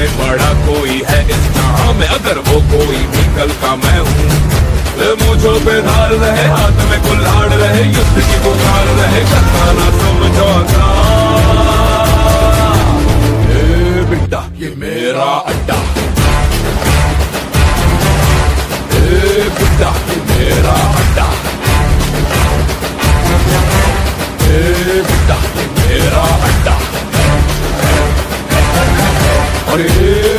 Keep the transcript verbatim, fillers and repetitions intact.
से बड़ा कोई है इस जहां में, अगर वो कोई भी कल का मैं हूँ। मूंछों पे धार रहे, हाथ में कुल्हाड़ रहे, युद्ध की पुकार रहे, करना ना समझौता। ए बेटा ये मेरा अड्डा, ए बेटा ये मेरा अड्डा, ए बेटा ये मेरा अड्डा। अरे